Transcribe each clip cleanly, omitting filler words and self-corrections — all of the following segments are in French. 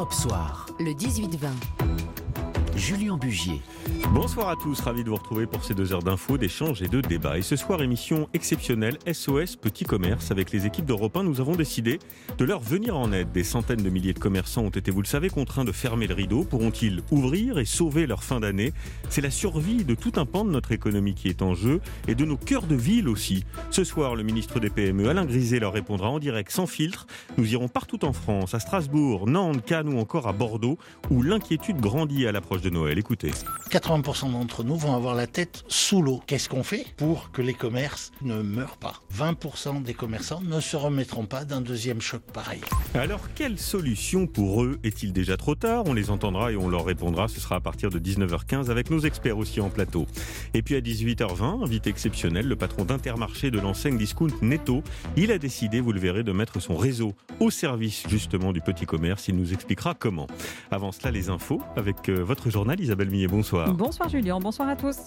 Europe Soir, le 18-20. Julien Bugier. Bonsoir à tous, ravi de vous retrouver pour ces 2 heures d'infos, d'échanges et de débats. Et ce soir, émission exceptionnelle SOS Petit Commerce. Avec les équipes d'Europe 1, nous avons décidé de leur venir en aide. Des centaines de milliers de commerçants ont été, vous le savez, contraints de fermer le rideau. Pourront-ils ouvrir et sauver leur fin d'année ? C'est la survie de tout un pan de notre économie qui est en jeu et de nos cœurs de ville aussi. Ce soir, le ministre des PME, Alain Griset, leur répondra en direct, sans filtre. Nous irons partout en France, à Strasbourg, Nantes, Cannes ou encore à Bordeaux, où l'inquiétude grandit à l'approche de Noël. Écoutez. 80% d'entre nous vont avoir la tête sous l'eau. Qu'est-ce qu'on fait pour que les commerces ne meurent pas ? 20% des commerçants ne se remettront pas d'un deuxième choc pareil. Alors, quelle solution pour eux ? Est-il déjà trop tard ? On les entendra et on leur répondra. Ce sera à partir de 19h15 avec nos experts aussi en plateau. Et puis à 18h20, invité exceptionnel, le patron d'Intermarché de l'enseigne discount Netto. Il a décidé, vous le verrez, de mettre son réseau au service justement du petit commerce. Il nous expliquera comment. Avant cela, les infos avec votre journal Isabelle Millet. Bonsoir. Bonsoir Julien, bonsoir à tous.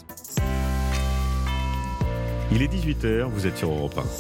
Il est 18h, vous êtes sur Europe 1.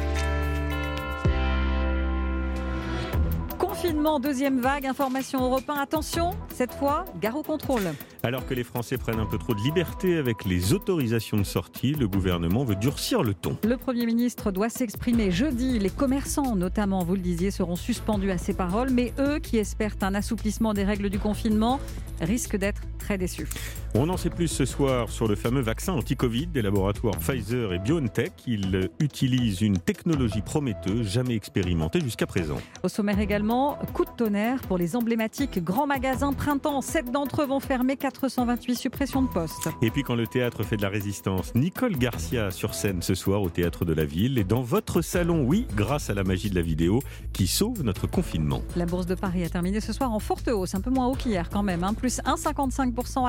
Confinement, deuxième vague, information Europe 1. Attention, cette fois, gare au contrôle. Alors que les Français prennent un peu trop de liberté avec les autorisations de sortie, le gouvernement veut durcir le ton. Le Premier ministre doit s'exprimer jeudi. Les commerçants, notamment, vous le disiez, seront suspendus à ces paroles. Mais eux, qui espèrent un assouplissement des règles du confinement, risquent d'être très déçus. On en sait plus ce soir sur le fameux vaccin anti-Covid des laboratoires Pfizer et BioNTech. Ils utilisent une technologie prometteuse, jamais expérimentée jusqu'à présent. Au sommaire également, coup de tonnerre pour les emblématiques grands magasins printemps. 7 d'entre eux vont fermer, 428 suppressions de postes. Et puis quand le théâtre fait de la résistance, Nicole Garcia sur scène ce soir au Théâtre de la Ville et dans votre salon, oui, grâce à la magie de la vidéo qui sauve notre confinement. La Bourse de Paris a terminé ce soir en forte hausse, un peu moins haut qu'hier quand même, plus 1,55% à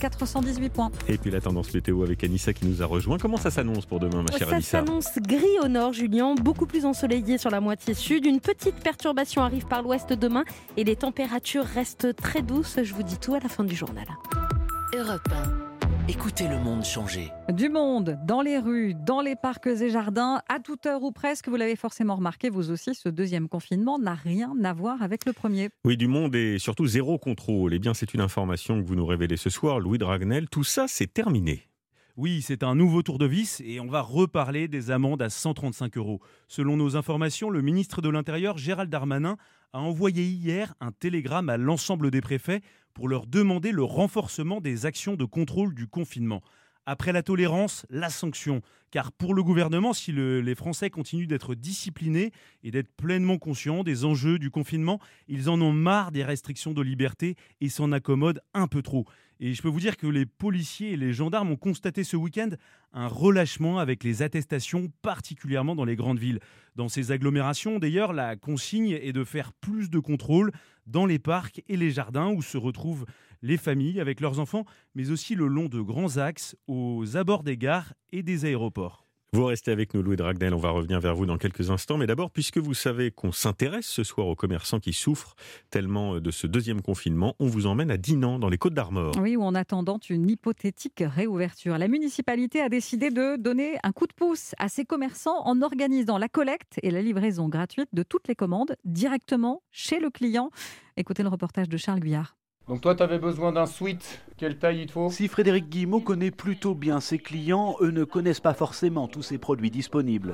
5418 points. Et puis la tendance météo avec Anissa qui nous a rejoint. Comment ça s'annonce pour demain, ma chère Anissa ? Ça s'annonce gris au nord, Julien, beaucoup plus ensoleillé sur la moitié sud. Une petite perturbation arrive par l'ouest demain et les températures restent très douces. Je vous dis tout à la fin du journal. Europe 1. Écoutez le monde changer. Du monde, dans les rues, dans les parcs et jardins, à toute heure ou presque, vous l'avez forcément remarqué, vous aussi, ce deuxième confinement n'a rien à voir avec le premier. Oui, du monde et surtout zéro contrôle. Eh bien, c'est une information que vous nous révélez ce soir, Louis Dragnel. Tout ça, c'est terminé. Oui, c'est un nouveau tour de vis et on va reparler des amendes à 135 €. Selon nos informations, le ministre de l'Intérieur, Gérald Darmanin, a envoyé hier un télégramme à l'ensemble des préfets pour leur demander le renforcement des actions de contrôle du confinement. Après la tolérance, la sanction. Car pour le gouvernement, si les Français continuent d'être disciplinés et d'être pleinement conscients des enjeux du confinement, ils en ont marre des restrictions de liberté et s'en accommodent un peu trop. Et je peux vous dire que les policiers et les gendarmes ont constaté ce week-end un relâchement avec les attestations, particulièrement dans les grandes villes. Dans ces agglomérations, d'ailleurs, la consigne est de faire plus de contrôles dans les parcs et les jardins où se retrouvent les familles avec leurs enfants, mais aussi le long de grands axes, aux abords des gares et des aéroports. Vous restez avec nous, Louis Dragnel, on va revenir vers vous dans quelques instants. Mais d'abord, puisque vous savez qu'on s'intéresse ce soir aux commerçants qui souffrent tellement de ce deuxième confinement, on vous emmène à Dinan, dans les Côtes-d'Armor. Oui, ou en attendant une hypothétique réouverture. La municipalité a décidé de donner un coup de pouce à ces commerçants en organisant la collecte et la livraison gratuite de toutes les commandes directement chez le client. Écoutez le reportage de Charles Guyard. Donc toi, tu avais besoin d'un sweat. Quelle taille il te faut ? Si Frédéric Guillemot connaît plutôt bien ses clients, eux ne connaissent pas forcément tous ces produits disponibles.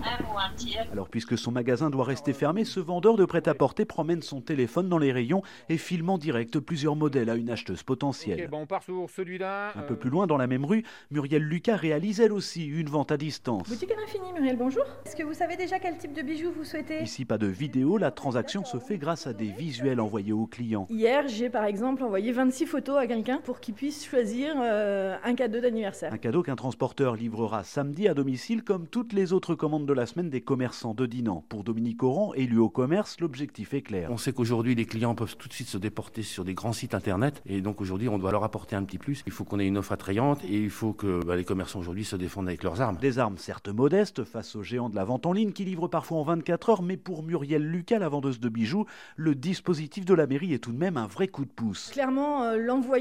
Alors puisque son magasin doit rester fermé, ce vendeur de prêt-à-porter promène son téléphone dans les rayons et filme en direct plusieurs modèles à une acheteuse potentielle. Ok, bon, on part sur celui-là. Un peu plus loin dans la même rue, Muriel Lucas réalise elle aussi une vente à distance. Boutique à l'infini, Muriel, bonjour. Est-ce que vous savez déjà quel type de bijoux vous souhaitez ? Ici pas de vidéo, la transaction se fait grâce à des visuels envoyés aux clients. Hier, j'ai par exemple envoyé 26 photos à quelqu'un pour qu'il puisse choisir un cadeau d'anniversaire. Un cadeau qu'un transporteur livrera samedi à domicile comme toutes les autres commandes de la semaine des commerçants de Dinan. Pour Dominique Oran, élu au commerce, l'objectif est clair. On sait qu'aujourd'hui les clients peuvent tout de suite se déporter sur des grands sites internet et donc aujourd'hui on doit leur apporter un petit plus. Il faut qu'on ait une offre attrayante et il faut que les commerçants aujourd'hui se défendent avec leurs armes. Des armes certes modestes face aux géants de la vente en ligne qui livrent parfois en 24 heures, mais pour Muriel Lucas, la vendeuse de bijoux, le dispositif de la mairie est tout de même un vrai coup de pouce. Clairement, l'envoyer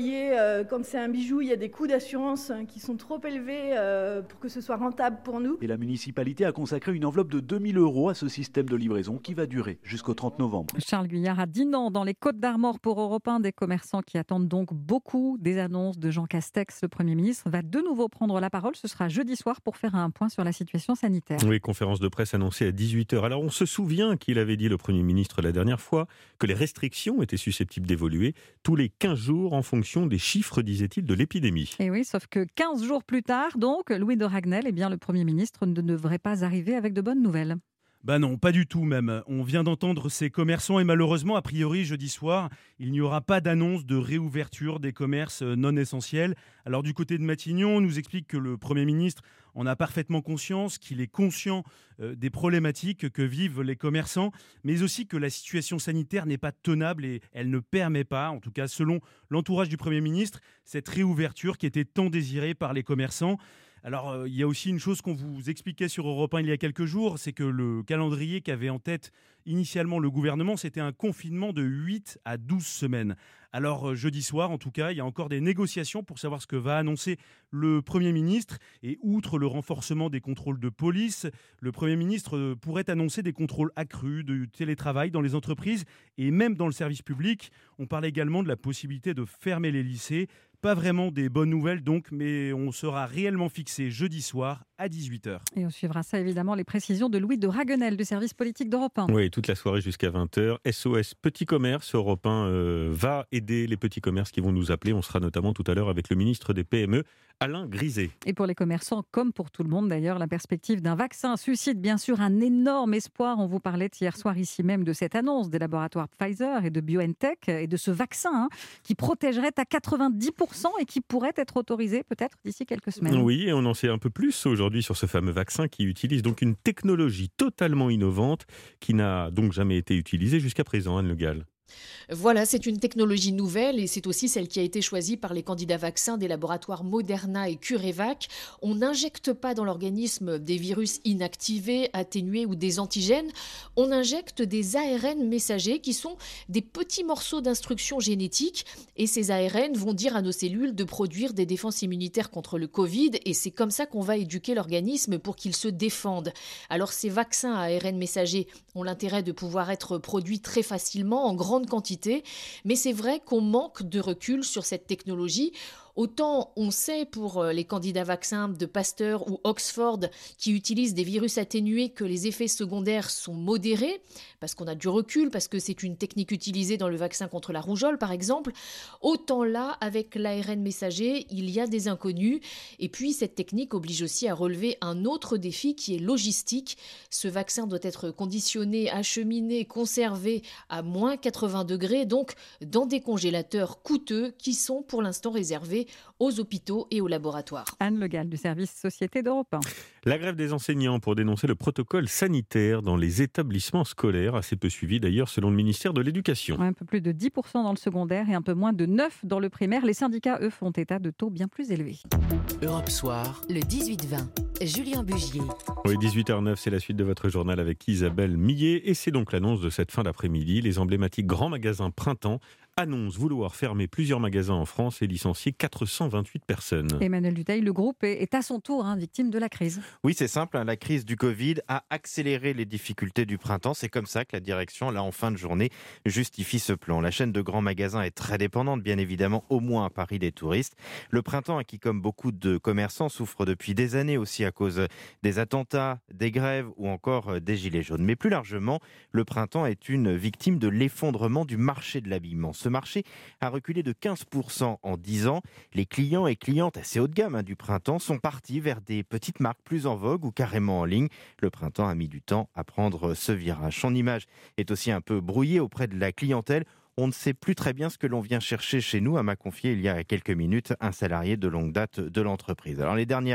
quand c'est un bijou, il y a des coûts d'assurance qui sont trop élevés pour que ce soit rentable pour nous. Et la municipalité a consacré une enveloppe de 2 000 € à ce système de livraison qui va durer jusqu'au 30 novembre. Charles Guyard à Dinan, dans les Côtes-d'Armor pour Europe 1, des commerçants qui attendent donc beaucoup des annonces de Jean Castex. Le Premier ministre va de nouveau prendre la parole. Ce sera jeudi soir pour faire un point sur la situation sanitaire. Oui, conférence de presse annoncée à 18h. Alors on se souvient qu'il avait dit, le Premier ministre, la dernière fois, que les restrictions étaient susceptibles d'évoluer tous les 15 jours en fonction des chiffres, disait-il, de l'épidémie. Et oui, sauf que 15 jours plus tard, donc, Louis de Ragnel, le Premier ministre ne devrait pas arriver avec de bonnes nouvelles. Bah non, pas du tout même. On vient d'entendre ces commerçants et malheureusement, a priori, jeudi soir, il n'y aura pas d'annonce de réouverture des commerces non essentiels. Alors du côté de Matignon, on nous explique que le Premier ministre en a parfaitement conscience, qu'il est conscient des problématiques que vivent les commerçants, mais aussi que la situation sanitaire n'est pas tenable et elle ne permet pas, en tout cas selon l'entourage du Premier ministre, cette réouverture qui était tant désirée par les commerçants. Alors, il y a aussi une chose qu'on vous expliquait sur Europe 1 il y a quelques jours, c'est que le calendrier qu'avait en tête initialement le gouvernement, c'était un confinement de 8 à 12 semaines. Alors, jeudi soir, en tout cas, il y a encore des négociations pour savoir ce que va annoncer le Premier ministre. Et outre le renforcement des contrôles de police, le Premier ministre pourrait annoncer des contrôles accrus de télétravail dans les entreprises et même dans le service public. On parle également de la possibilité de fermer les lycées. Pas vraiment des bonnes nouvelles donc, mais on sera réellement fixé jeudi soir à 18h. Et on suivra ça évidemment, les précisions de Louis de Raguenel du service politique d'Europe 1. Oui, toute la soirée jusqu'à 20h. SOS Petit Commerce, Europe 1 va aider les petits commerces qui vont nous appeler. On sera notamment tout à l'heure avec le ministre des PME, Alain Griset. Et pour les commerçants, comme pour tout le monde d'ailleurs, la perspective d'un vaccin suscite bien sûr un énorme espoir. On vous parlait hier soir ici même de cette annonce des laboratoires Pfizer et de BioNTech et de ce vaccin qui protégerait à 90% et qui pourrait être autorisé peut-être d'ici quelques semaines. Oui, et on en sait un peu plus aujourd'hui sur ce fameux vaccin qui utilise donc une technologie totalement innovante qui n'a donc jamais été utilisée jusqu'à présent, Anne Le Gall. Voilà, c'est une technologie nouvelle et c'est aussi celle qui a été choisie par les candidats vaccins des laboratoires Moderna et CureVac. On n'injecte pas dans l'organisme des virus inactivés, atténués ou des antigènes. On injecte des ARN messagers qui sont des petits morceaux d'instructions génétiques et ces ARN vont dire à nos cellules de produire des défenses immunitaires contre le Covid et c'est comme ça qu'on va éduquer l'organisme pour qu'il se défende. Alors ces vaccins à ARN messagers ont l'intérêt de pouvoir être produits très facilement en grande quantité, mais c'est vrai qu'on manque de recul sur cette technologie. Autant on sait pour les candidats vaccins de Pasteur ou Oxford qui utilisent des virus atténués que les effets secondaires sont modérés, parce qu'on a du recul, parce que c'est une technique utilisée dans le vaccin contre la rougeole par exemple, autant là, avec l'ARN messager, il y a des inconnus. Et puis cette technique oblige aussi à relever un autre défi qui est logistique. Ce vaccin doit être conditionné, acheminé, conservé à moins 80 degrés, donc dans des congélateurs coûteux qui sont pour l'instant réservés aux hôpitaux et aux laboratoires. Anne Le Gall du service Société d'Europe 1. La grève des enseignants pour dénoncer le protocole sanitaire dans les établissements scolaires, assez peu suivi d'ailleurs selon le ministère de l'Éducation. Un peu plus de 10% dans le secondaire et un peu moins de 9% dans le primaire. Les syndicats, eux, font état de taux bien plus élevés. Europe Soir, le 18-20. Julien Bugier. Oui, 18h09, c'est la suite de votre journal avec Isabelle Millet. Et c'est donc l'annonce de cette fin d'après-midi. Les emblématiques grands magasins Printemps annonce vouloir fermer plusieurs magasins en France et licencier 428 personnes. Emmanuel Dutheil, le groupe est à son tour victime de la crise. Oui, c'est simple, la crise du Covid a accéléré les difficultés du printemps. C'est comme ça que la direction, là en fin de journée, justifie ce plan. La chaîne de grands magasins est très dépendante, bien évidemment, au moins à Paris, des touristes. Le printemps, qui comme beaucoup de commerçants, souffre depuis des années aussi à cause des attentats, des grèves ou encore des gilets jaunes. Mais plus largement, le printemps est une victime de l'effondrement du marché de l'habillement. Ce marché a reculé de 15% en 10 ans. Les clients et clientes assez haut de gamme du printemps sont partis vers des petites marques plus en vogue ou carrément en ligne. Le printemps a mis du temps à prendre ce virage. Son image est aussi un peu brouillée auprès de la clientèle. On ne sait plus très bien ce que l'on vient chercher chez nous, m'a confié il y a quelques minutes un salarié de longue date de l'entreprise. Alors les dernières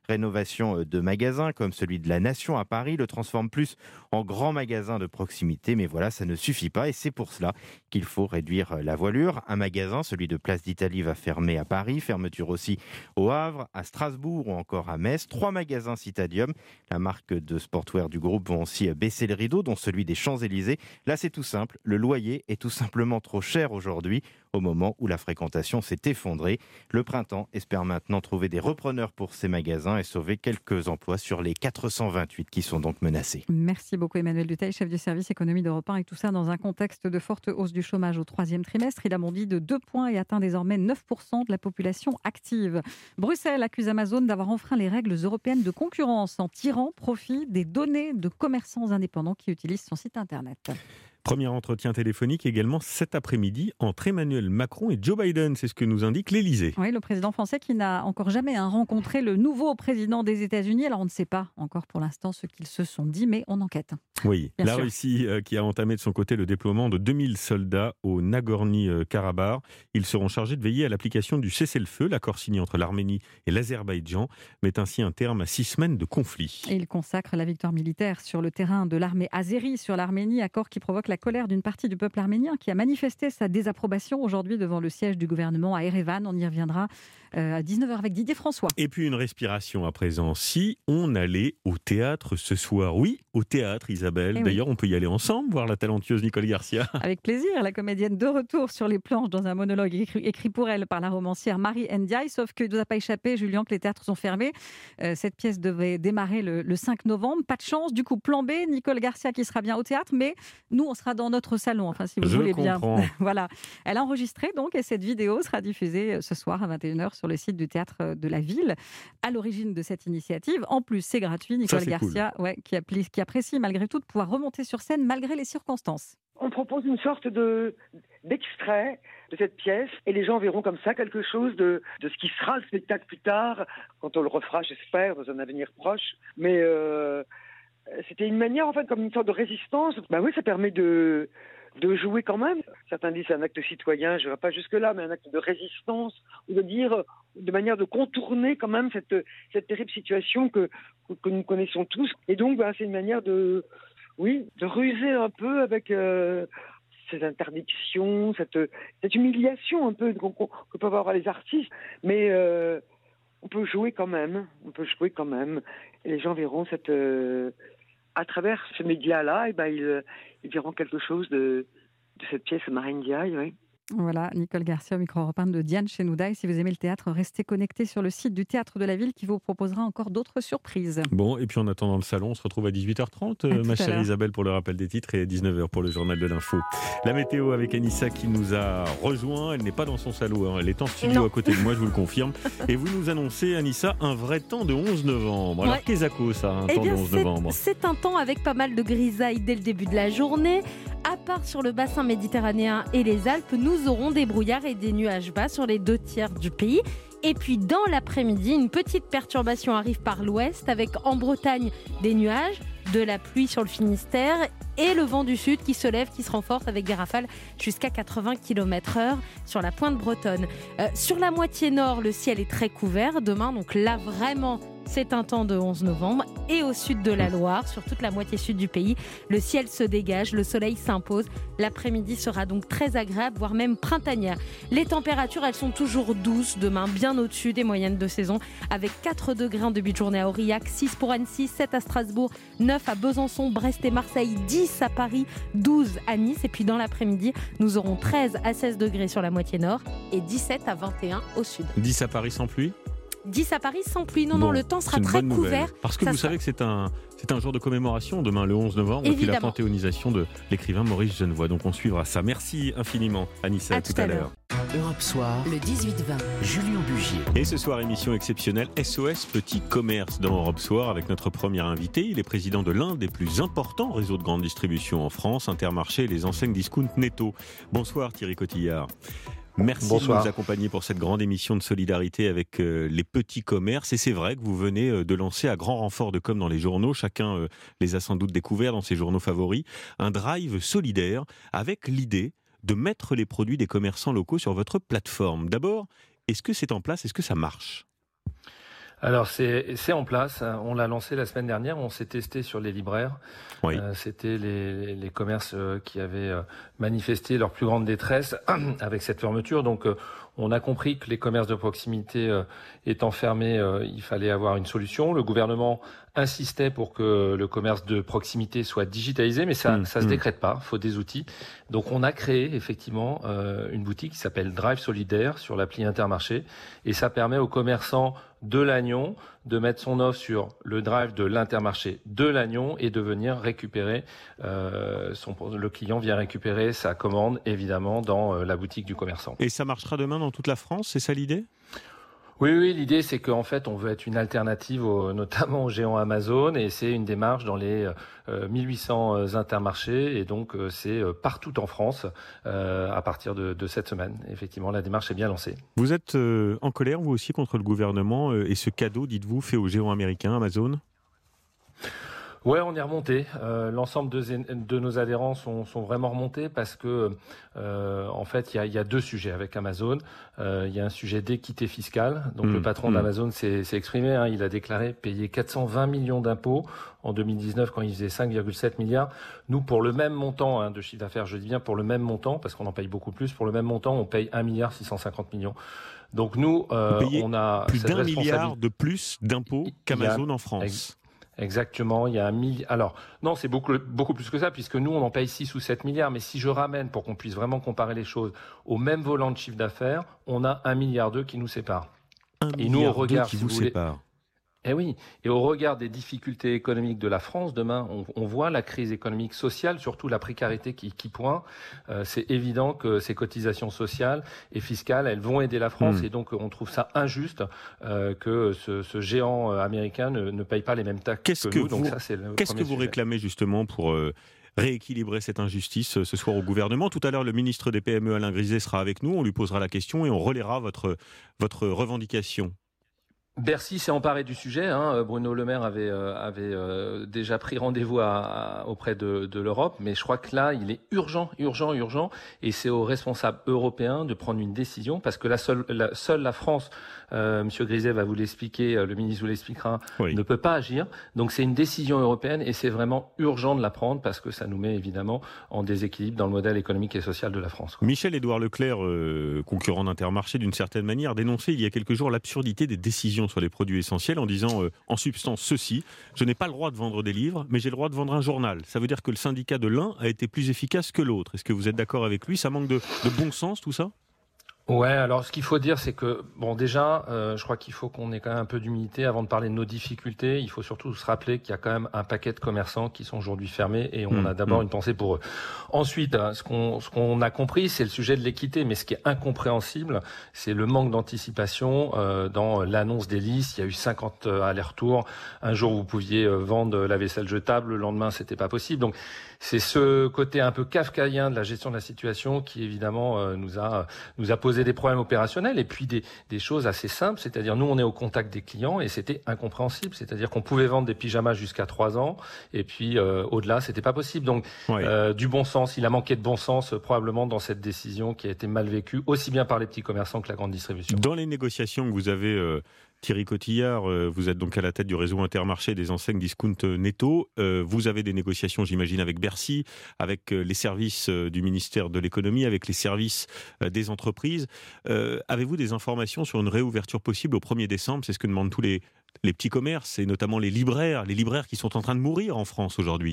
Rénovation de magasins comme celui de la Nation à Paris le transforme plus en grand magasin de proximité. Mais voilà, ça ne suffit pas et c'est pour cela qu'il faut réduire la voilure. Un magasin, celui de Place d'Italie, va fermer à Paris. Fermeture aussi au Havre, à Strasbourg ou encore à Metz. 3 magasins Citadium, la marque de sportwear du groupe, vont aussi baisser le rideau, dont celui des Champs-Élysées. Là, c'est tout simple. Le loyer est tout simplement trop cher aujourd'hui, au moment où la fréquentation s'est effondrée. Le printemps espère maintenant trouver des repreneurs pour ces magasins et sauver quelques emplois sur les 428 qui sont donc menacés. Merci beaucoup Emmanuel Dutheil, chef du service économie d'Europe 1, et tout ça dans un contexte de forte hausse du chômage au 3e trimestre. Il a bondi de 2 points et atteint désormais 9% de la population active. Bruxelles accuse Amazon d'avoir enfreint les règles européennes de concurrence en tirant profit des données de commerçants indépendants qui utilisent son site internet. Premier entretien téléphonique également cet après-midi entre Emmanuel Macron et Joe Biden, c'est ce que nous indique l'Élysée. Oui, le président français qui n'a encore jamais rencontré le nouveau président des États-Unis. Alors on ne sait pas encore pour l'instant ce qu'ils se sont dit, mais on enquête. Oui, Bien la sûr. Russie qui a entamé de son côté le déploiement de 2000 soldats au Nagorno-Karabakh. Ils seront chargés de veiller à l'application du cessez-le-feu. L'accord signé entre l'Arménie et l'Azerbaïdjan met ainsi un terme à 6 semaines de conflit. Et il consacre la victoire militaire sur le terrain de l'armée azérie sur l'Arménie, accord qui provoque la colère d'une partie du peuple arménien qui a manifesté sa désapprobation aujourd'hui devant le siège du gouvernement à Erevan. On y reviendra à 19h avec Didier François. Et puis une respiration à présent. Si on allait au théâtre ce soir, oui, au théâtre Isabelle. Eh oui. D'ailleurs, on peut y aller ensemble, voir la talentueuse Nicole Garcia. Avec plaisir, la comédienne de retour sur les planches dans un monologue écrit pour elle par la romancière Marie Ndiaye. Sauf que ne nous a pas échappé, Julien, que les théâtres sont fermés. Cette pièce devait démarrer le 5 novembre. Pas de chance. Du coup, plan B, Nicole Garcia qui sera bien au théâtre, mais nous, on sera dans notre salon, enfin, si vous voulez bien. Voilà. Elle a enregistré donc et cette vidéo sera diffusée ce soir à 21h sur le site du théâtre de la ville. À l'origine de cette initiative, en plus, c'est gratuit. Nicole Garcia, cool. qui apprécie malgré tout de pouvoir remonter sur scène malgré les circonstances. On propose une sorte d'extrait de cette pièce et les gens verront comme ça quelque chose de ce qui sera le spectacle plus tard, quand on le refera, j'espère, dans un avenir proche. Mais c'était une manière, en fait, comme une sorte de résistance. Ben oui, ça permet de jouer quand même. Certains disent c'est un acte citoyen, je ne vais pas jusque-là, mais un acte de résistance, ou de dire, de manière de contourner quand même cette terrible situation que nous connaissons tous. Et donc, ben, c'est une manière de ruser un peu avec ces interdictions, cette humiliation un peu que peuvent avoir les artistes. Mais on peut jouer quand même. Et les gens verront à travers ce média-là, et ben ils verront quelque chose de cette pièce Marie Ndiaye, oui. Voilà, Nicole Garcia au micro européen de Diane Chenoudaï. Si vous aimez le théâtre, restez connectés sur le site du Théâtre de la Ville qui vous proposera encore d'autres surprises. Bon, et puis en attendant le salon, on se retrouve à 18h30, ma chère Isabelle, pour le rappel des titres, et à 19h pour le journal de l'info. La météo avec Anissa qui nous a rejoint. Elle n'est pas dans son salon, elle est en studio à côté de moi, je vous le confirme. Et vous nous annoncez, Anissa, un vrai temps de 11 novembre. Alors, qu'est-ce que ça, un temps de 11 novembre ? C'est un temps avec pas mal de grisailles dès le début de la journée. À part sur le bassin méditerranéen et les Alpes, nous aurons des brouillards et des nuages bas sur les 2 tiers du pays. Et puis dans l'après-midi, une petite perturbation arrive par l'ouest avec en Bretagne des nuages, de la pluie sur le Finistère et le vent du sud qui se lève, qui se renforce avec des rafales jusqu'à 80 km/h sur la pointe bretonne. Sur la moitié nord, le ciel est très couvert demain, donc là vraiment c'est un temps de 11 novembre. Et au sud de la Loire, sur toute la moitié sud du pays, le ciel se dégage, le soleil s'impose. L'après-midi sera donc très agréable, voire même printanière. Les températures, elles sont toujours douces demain, bien au-dessus des moyennes de saison, avec 4 degrés en début de journée à Aurillac, 6 pour Annecy, 7 à Strasbourg, 9 à Besançon, Brest et Marseille, 10 à Paris, 12 à Nice. Et puis dans l'après-midi, nous aurons 13 à 16 degrés sur la moitié nord et 17 à 21 au sud. 10 à Paris sans pluie ? 10 à Paris sans pluie. Non, le temps sera très couvert. Parce que vous savez que c'est un jour de commémoration demain, le 11 novembre, et puis la panthéonisation de l'écrivain Maurice Genevoix. Donc on suivra ça. Merci infiniment, Anissa. À tout à l'heure. Europe Soir, le 18-20, Julien Bugier. Et ce soir, émission exceptionnelle SOS Petit Commerce dans Europe Soir avec notre premier invité. Il est président de l'un des plus importants réseaux de grande distribution en France, Intermarché et les enseignes discount Netto. Bonsoir Thierry Cotillard. Merci de nous accompagner pour cette grande émission de solidarité avec les petits commerces. Et c'est vrai que vous venez de lancer à grand renfort de com dans les journaux, chacun les a sans doute découverts dans ses journaux favoris, un drive solidaire avec l'idée de mettre les produits des commerçants locaux sur votre plateforme. D'abord, est-ce que c'est en place ? Est-ce que ça marche ? Alors c'est en place, on l'a lancé la semaine dernière, on s'est testé sur les libraires. Oui. C'était les commerces qui avaient manifesté leur plus grande détresse avec cette fermeture. Donc on a compris que les commerces de proximité étant fermés, il fallait avoir une solution. Le gouvernement insistait pour que le commerce de proximité soit digitalisé, mais ça se décrète pas, il faut des outils. Donc on a créé effectivement une boutique qui s'appelle Drive Solidaire sur l'appli Intermarché, et ça permet aux commerçants de Lannion de mettre son offre sur le drive de l'Intermarché de Lannion et de venir récupérer, le client vient récupérer sa commande évidemment dans la boutique du commerçant. Et ça marchera demain dans toute la France, c'est ça l'idée ? Oui, l'idée c'est qu'en fait on veut être une alternative notamment aux géants Amazon, et c'est une démarche dans les 1800 intermarchés, et donc c'est partout en France à partir de cette semaine. Effectivement, la démarche est bien lancée. Vous êtes en colère vous aussi contre le gouvernement et ce cadeau, dites-vous, fait aux géants américains Amazon ? Ouais, on est remonté. L'ensemble de nos adhérents sont vraiment remontés parce que, en fait, il y a deux sujets avec Amazon. Il y a un sujet d'équité fiscale. Donc, le patron d'Amazon s'est exprimé. Il a déclaré payer 420 millions d'impôts en 2019 quand il faisait 5,7 milliards. Nous, pour le même montant de chiffre d'affaires, je dis bien pour le même montant, parce qu'on en paye beaucoup plus, pour le même montant, on paye 1,650 milliard. Donc, nous, on a plus d'1 milliard de plus d'impôts qu'Amazon en France. Exactement, il y a 1 milliard. Alors, non, c'est beaucoup plus que ça, puisque nous, on en paye 6 ou 7 milliards. Mais si je ramène, pour qu'on puisse vraiment comparer les choses, au même volant de chiffre d'affaires, on a 1,2 milliard qui nous sépare. Et nous, au regard, qui vous sépare. Eh oui, et au regard des difficultés économiques de la France, demain, on voit la crise économique sociale, surtout la précarité qui pointe. C'est évident que ces cotisations sociales et fiscales, elles vont aider la France, et donc on trouve ça injuste que ce géant américain ne paye pas les mêmes taxes que nous. Donc ça, c'est le Qu'est-ce que vous réclamez justement pour rééquilibrer cette injustice ce soir au gouvernement ? Tout à l'heure, le ministre des PME, Alain Griset, sera avec nous. On lui posera la question et on relaiera votre revendication. Bercy s'est emparé du sujet. Bruno Le Maire avait déjà pris rendez-vous auprès de l'Europe, mais je crois que là, il est urgent, et c'est aux responsables européens de prendre une décision, parce que seule la France, Monsieur Griset va vous l'expliquer, le ministre vous l'expliquera, ne peut pas agir. Donc c'est une décision européenne, et c'est vraiment urgent de la prendre, parce que ça nous met évidemment en déséquilibre dans le modèle économique et social de la France. Michel-Édouard Leclerc, concurrent d'Intermarché d'une certaine manière, dénonçait il y a quelques jours l'absurdité des décisions sur les produits essentiels en disant en substance ceci: je n'ai pas le droit de vendre des livres, mais j'ai le droit de vendre un journal. Ça veut dire que le syndicat de l'un a été plus efficace que l'autre. Est-ce que vous êtes d'accord avec lui ? Ça manque de bon sens, tout ça ? Ouais, alors ce qu'il faut dire, c'est que, déjà, je crois qu'il faut qu'on ait quand même un peu d'humilité avant de parler de nos difficultés. Il faut surtout se rappeler qu'il y a quand même un paquet de commerçants qui sont aujourd'hui fermés, et on a d'abord une pensée pour eux. Ensuite, ce qu'on a compris, c'est le sujet de l'équité, mais ce qui est incompréhensible, c'est le manque d'anticipation dans l'annonce des listes. Il y a eu 50 allers-retours. Un jour, vous pouviez vendre la vaisselle jetable, le lendemain, c'était pas possible. Donc, c'est ce côté un peu kafkaïen de la gestion de la situation qui, évidemment, nous a posé des problèmes opérationnels, et puis des choses assez simples, c'est-à-dire nous on est au contact des clients, et c'était incompréhensible, c'est-à-dire qu'on pouvait vendre des pyjamas jusqu'à 3 ans, et puis au-delà c'était pas possible. Donc du bon sens, il a manqué de bon sens probablement dans cette décision qui a été mal vécue aussi bien par les petits commerçants que la grande distribution. Dans les négociations que vous avez Thierry Cotillard, vous êtes donc à la tête du réseau Intermarché des enseignes discount netto. Vous avez des négociations, j'imagine, avec Bercy, avec les services du ministère de l'économie, avec les services des entreprises. Avez-vous des informations sur une réouverture possible au 1er décembre ? C'est ce que demandent tous les petits commerces, et notamment les libraires qui sont en train de mourir en France aujourd'hui.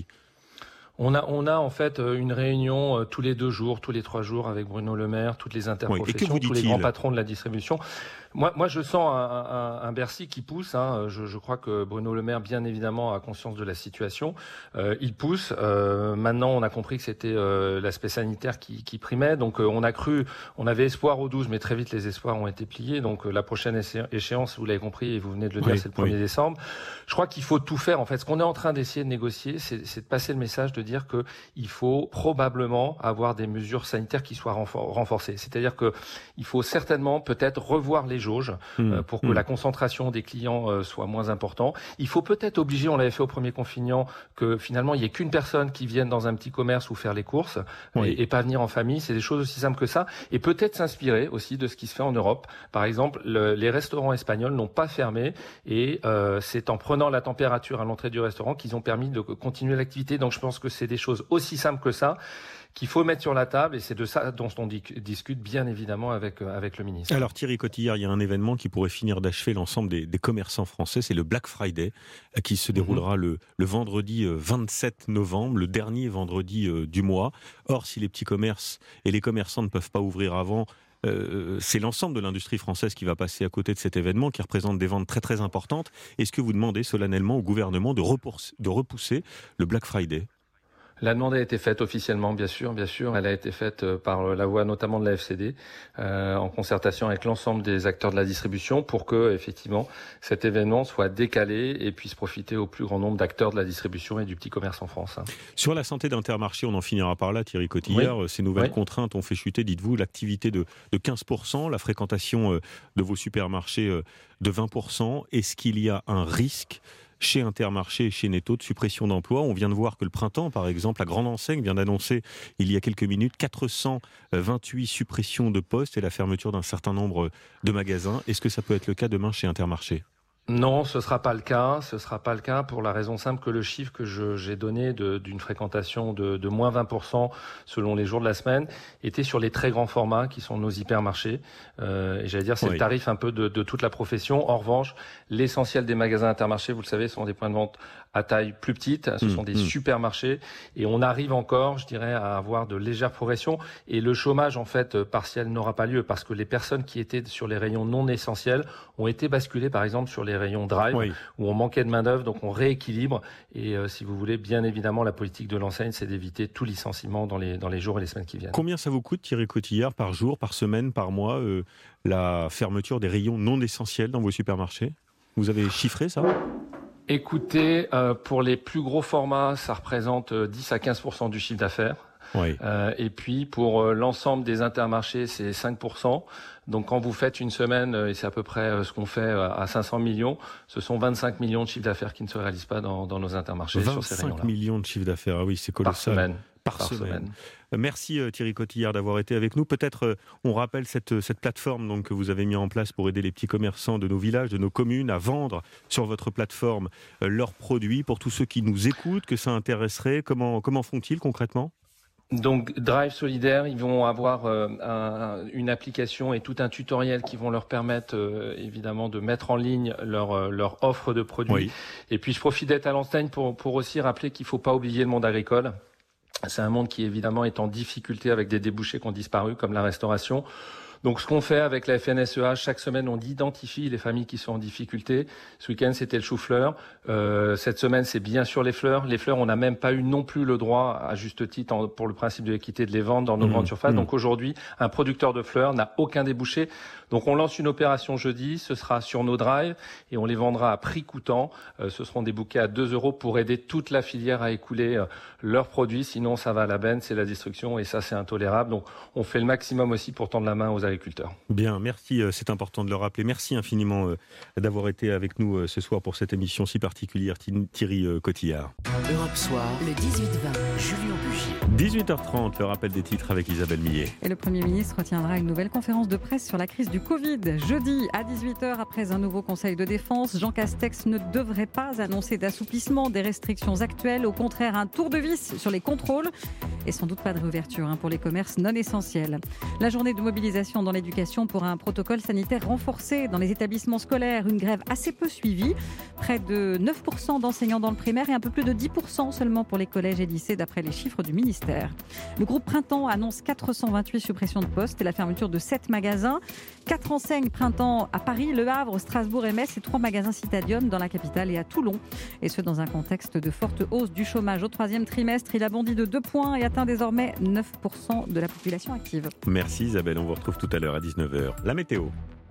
On a en fait une réunion tous les 2 jours, tous les 3 jours avec Bruno Le Maire, toutes les interprofessions, tous les grands patrons de la distribution. Moi, je sens un Bercy qui pousse. Je crois que Bruno Le Maire, bien évidemment, a conscience de la situation. Il pousse. Maintenant, on a compris que c'était l'aspect sanitaire qui primait. Donc, on avait espoir au 12, mais très vite, les espoirs ont été pliés. Donc, la prochaine échéance, vous l'avez compris, et vous venez de le dire, c'est le 1er décembre. Je crois qu'il faut tout faire. En fait, ce qu'on est en train d'essayer de négocier, c'est de passer le message de dire qu'il faut probablement avoir des mesures sanitaires qui soient renforcées. C'est-à-dire qu'il faut certainement peut-être revoir les jauges pour que la concentration des clients soit moins importante. Il faut peut-être obliger, on l'avait fait au premier confinement, que finalement il n'y ait qu'une personne qui vienne dans un petit commerce ou faire les courses et pas venir en famille. C'est des choses aussi simples que ça. Et peut-être s'inspirer aussi de ce qui se fait en Europe. Par exemple, les restaurants espagnols n'ont pas fermé et c'est en prenant la température à l'entrée du restaurant qu'ils ont permis de continuer l'activité. Donc je pense que c'est des choses aussi simples que ça qu'il faut mettre sur la table et c'est de ça dont on discute bien évidemment avec le ministre. Alors Thierry Cotillard, il y a un événement qui pourrait finir d'achever l'ensemble des commerçants français, c'est le Black Friday qui se déroulera le vendredi 27 novembre, le dernier vendredi du mois. Or, si les petits commerces et les commerçants ne peuvent pas ouvrir avant, c'est l'ensemble de l'industrie française qui va passer à côté de cet événement qui représente des ventes très très importantes. Est-ce que vous demandez solennellement au gouvernement de repousser le Black Friday ? La demande a été faite officiellement, bien sûr. Elle a été faite par la voie notamment de la FCD, en concertation avec l'ensemble des acteurs de la distribution pour que, effectivement, cet événement soit décalé et puisse profiter au plus grand nombre d'acteurs de la distribution et du petit commerce en France. Sur la santé d'Intermarché, on en finira par là, Thierry Cotillard. Oui. Ces nouvelles contraintes ont fait chuter, dites-vous, l'activité de 15%, la fréquentation de vos supermarchés de 20%. Est-ce qu'il y a un risque chez Intermarché et chez Netto de suppression d'emplois? On vient de voir que le printemps, par exemple, la grande enseigne vient d'annoncer il y a quelques minutes 428 suppressions de postes et la fermeture d'un certain nombre de magasins. Est-ce que ça peut être le cas demain chez Intermarché? Non, ce sera pas le cas. Ce sera pas le cas pour la raison simple que le chiffre que j'ai donné d'une fréquentation de moins 20% selon les jours de la semaine était sur les très grands formats qui sont nos hypermarchés. Et j'allais dire, c'est le tarif un peu de toute la profession. En revanche, l'essentiel des magasins Intermarché, vous le savez, sont des points de vente à taille plus petite. Ce sont des supermarchés. Et on arrive encore, je dirais, à avoir de légères progressions. Et le chômage, en fait, partiel n'aura pas lieu parce que les personnes qui étaient sur les rayons non essentiels ont été basculées, par exemple, sur les rayons drive où on manquait de main-d'œuvre, donc on rééquilibre. Et si vous voulez, bien évidemment, la politique de l'enseigne, c'est d'éviter tout licenciement dans les jours et les semaines qui viennent. Combien ça vous coûte, Thierry Cotillard, par jour, par semaine, par mois, la fermeture des rayons non essentiels dans vos supermarchés? Vous avez chiffré ça? Écoutez, pour les plus gros formats, ça représente 10 à 15% du chiffre d'affaires. Et puis pour l'ensemble des Intermarchés, c'est 5%. Donc quand vous faites une semaine, et c'est à peu près ce qu'on fait à 500 millions, ce sont 25 millions de chiffre d'affaires qui ne se réalisent pas dans nos Intermarchés sur ces rayons-là. 25 millions de chiffre d'affaires, ah oui, c'est colossal. Par semaine. Merci Thierry Cotillard d'avoir été avec nous. Peut-être on rappelle cette plateforme donc, que vous avez mis en place pour aider les petits commerçants de nos villages, de nos communes à vendre sur votre plateforme leurs produits. Pour tous ceux qui nous écoutent, que ça intéresserait, comment font-ils concrètement ? Donc Drive Solidaire, ils vont avoir une application et tout un tutoriel qui vont leur permettre évidemment de mettre en ligne leur offre de produits. Et puis je profite d'être à l'enseigne pour aussi rappeler qu'il ne faut pas oublier le monde agricole. C'est un monde qui évidemment est en difficulté avec des débouchés qui ont disparu comme la restauration. Donc ce qu'on fait avec la FNSEA, chaque semaine on identifie les familles qui sont en difficulté. Ce week-end c'était le chou-fleur, cette semaine c'est bien sûr les fleurs. Les fleurs on n'a même pas eu non plus le droit, à juste titre pour le principe de l'équité, de les vendre dans nos grandes surfaces. Donc aujourd'hui un producteur de fleurs n'a aucun débouché. Donc on lance une opération jeudi, ce sera sur nos drives et on les vendra à prix coûtant. Ce seront des bouquets à 2 € pour aider toute la filière à écouler leurs produits. Sinon ça va à la benne, c'est la destruction et ça c'est intolérable. Donc on fait le maximum aussi pour tendre la main aux agriculteurs. Bien, merci, c'est important de le rappeler. Merci infiniment d'avoir été avec nous ce soir pour cette émission si particulière, Thierry Cotillard. Europe Soir, le 18-20, Julien Bugier. 18h30, le rappel des titres avec Isabelle Millet. Et le Premier ministre tiendra une nouvelle conférence de presse sur la crise du Covid. Jeudi à 18h, après un nouveau conseil de défense, Jean Castex ne devrait pas annoncer d'assouplissement des restrictions actuelles. Au contraire, un tour de vis sur les contrôles et sans doute pas de réouverture pour les commerces non essentiels. La journée de mobilisation dans l'éducation pour un protocole sanitaire renforcé dans les établissements scolaires. Une grève assez peu suivie. Près de 9% d'enseignants dans le primaire et un peu plus de 10% seulement pour les collèges et lycées d'après les chiffres du ministère. Le groupe Printemps annonce 428 suppressions de postes et la fermeture de 7 magasins. 4 enseignes Printemps à Paris, Le Havre, Strasbourg et Metz et 3 magasins Citadium dans la capitale et à Toulon. Et ce dans un contexte de forte hausse du chômage. Au 3e trimestre, il a bondi de 2 points et atteint désormais 9% de la population active. Merci Isabelle, on vous retrouve tout à l'heure à 19h. La météo.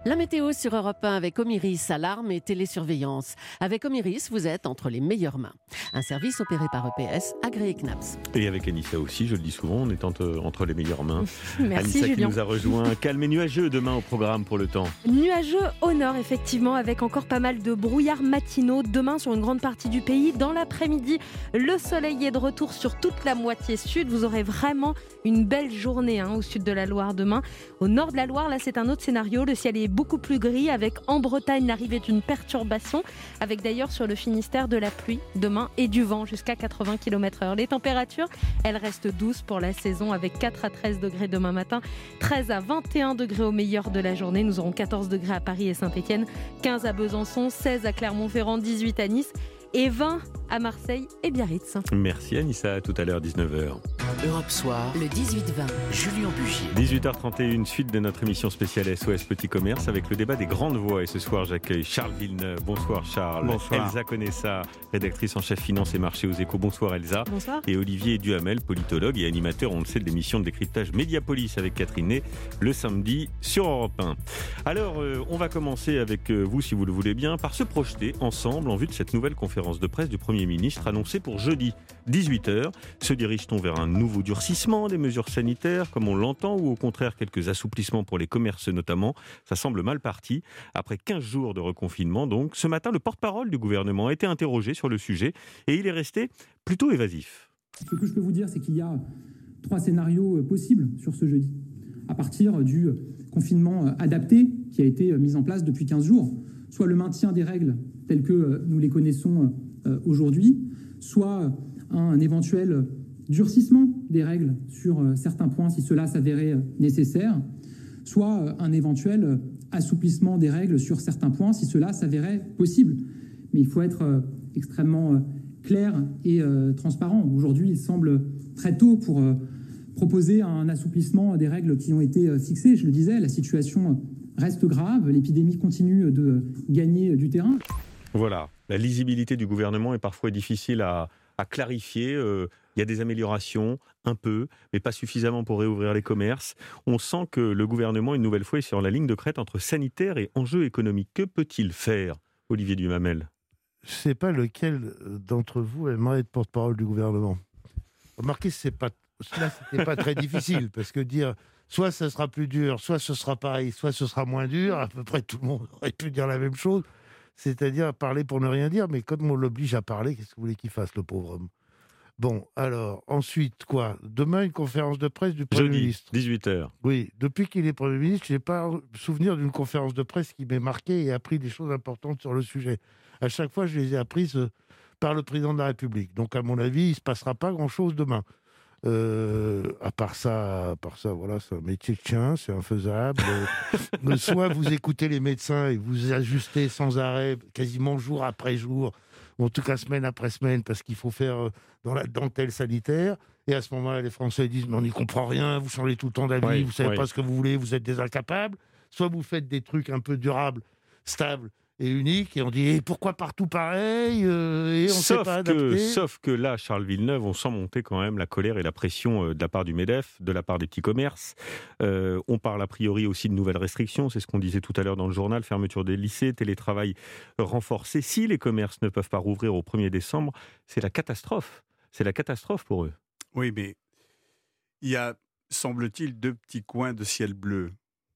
La météo sur Europe 1 avec Omiris, alarme et télésurveillance. Avec Omiris, vous êtes entre les meilleures mains. Un service opéré par EPS, agréé CNAPS. Et avec Anissa aussi, je le dis souvent, on est entre les meilleures mains. Merci Anissa Julien. qui nous a rejoint. Calme et nuageux demain au programme pour le temps. Nuageux au nord, effectivement, avec encore pas mal de brouillards matinaux. Demain, sur une grande partie du pays. Dans l'après-midi, le soleil est de retour sur toute la moitié sud. Vous aurez vraiment une belle journée au sud de la Loire demain. Au nord de la Loire, là, c'est un autre scénario. Le ciel est beaucoup plus gris, avec en Bretagne l'arrivée d'une perturbation, avec d'ailleurs sur le Finistère de la pluie demain et du vent jusqu'à 80 km/h. Les températures, elles restent douces pour la saison, avec 4 à 13 degrés demain matin, 13 à 21 degrés au meilleur de la journée. Nous aurons 14 degrés à Paris et Saint-Étienne, 15 à Besançon, 16 à Clermont-Ferrand, 18 à Nice et 20 à Marseille et Biarritz. Merci Anissa, à tout à l'heure 19h. Europe Soir, le 18-20, Julien Bugier. 18h31, suite de notre émission spéciale SOS Petit Commerce avec le débat des grandes voix. Et ce soir, j'accueille Charles Villeneuve. Bonsoir Charles. Bonsoir. Elsa Conessa, rédactrice en chef finance et marché aux Échos. Bonsoir Elsa. Bonsoir. Et Olivier Duhamel, politologue et animateur, on le sait, de l'émission de décryptage Mediapolis avec Catherine Ney, le samedi sur Europe 1. Alors, on va commencer avec vous, si vous le voulez bien, par se projeter ensemble en vue de cette nouvelle conférence de presse du Premier ministre annoncée pour jeudi 18h. Se dirige-t-on vers un nouveau durcissement des mesures sanitaires, comme on l'entend, ou au contraire quelques assouplissements pour les commerces notamment? Ça semble mal parti. Après 15 jours de reconfinement, donc, ce matin, le porte-parole du gouvernement a été interrogé sur le sujet et il est resté plutôt évasif. Ce que je peux vous dire, c'est qu'il y a 3 scénarios possibles sur ce jeudi. À partir du confinement adapté qui a été mis en place depuis 15 jours, soit le maintien des règles telles que nous les connaissons aujourd'hui, soit un éventuel durcissement des règles sur certains points si cela s'avérait nécessaire, soit un éventuel assouplissement des règles sur certains points si cela s'avérait possible. Mais il faut être extrêmement clair et transparent. Aujourd'hui, il semble très tôt pour proposer un assouplissement des règles qui ont été fixées. Je le disais, la situation reste grave, l'épidémie continue de gagner du terrain. Voilà, la lisibilité du gouvernement est parfois difficile à clarifier. Il y a des améliorations, un peu, mais pas suffisamment pour réouvrir les commerces. On sent que le gouvernement, une nouvelle fois, est sur la ligne de crête entre sanitaire et enjeux économiques. Que peut-il faire, Olivier Duhamel? Je ne sais pas lequel d'entre vous aimerait être porte-parole du gouvernement. Remarquez, là, c'était pas très difficile, parce que dire soit ça sera plus dur, soit ce sera pareil, soit ce sera moins dur, à peu près tout le monde aurait pu dire la même chose, c'est-à-dire parler pour ne rien dire, mais comme on l'oblige à parler, qu'est-ce que vous voulez qu'il fasse, le pauvre homme? Bon, alors, ensuite, quoi? Demain, une conférence de presse du Premier ministre. 18h. Oui, depuis qu'il est Premier ministre, je n'ai pas souvenir d'une conférence de presse qui m'ait marqué et appris des choses importantes sur le sujet. À chaque fois, je les ai apprises par le président de la République. Donc, à mon avis, il ne se passera pas grand-chose demain. À part ça, voilà, c'est un métier de chien, c'est infaisable. Soit vous écoutez les médecins et vous ajustez sans arrêt, quasiment jour après jour, ou en tout cas semaine après semaine, parce qu'il faut faire dans la dentelle sanitaire. Et à ce moment-là, les Français disent « mais on n'y comprend rien, vous changez tout le temps d'avis, vous ne savez pas ce que vous voulez, vous êtes des incapables ». Soit vous faites des trucs un peu durables, stables, et unique, et on dit pourquoi partout pareil, et on ne sait pas adapter. Sauf que là, Charles Villeneuve, on sent monter quand même la colère et la pression de la part du MEDEF, de la part des petits commerces. On parle a priori aussi de nouvelles restrictions, c'est ce qu'on disait tout à l'heure dans le journal, fermeture des lycées, télétravail renforcé. Si les commerces ne peuvent pas rouvrir au 1er décembre, c'est la catastrophe. C'est la catastrophe pour eux. Oui, mais il y a, semble-t-il, 2 petits coins de ciel bleu.